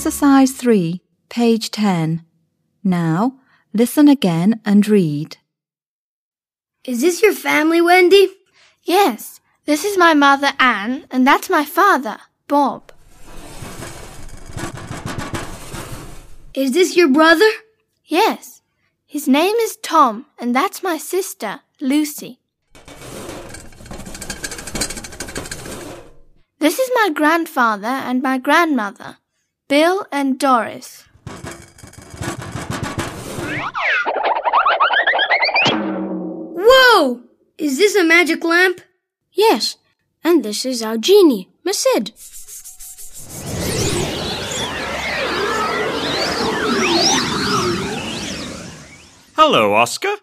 Exercise 3, page 10. Now, listen again and read. Is this your family, Wendy? Yes, this is my mother, Anne, and that's my father, Bob. Is this your brother? Yes, his name is Tom, and that's my sister, Lucy. This is my grandfather and my grandmother, Bill and Doris. Whoa! Is this a magic lamp? Yes, and this is our genie, Masid. Hello, Oscar.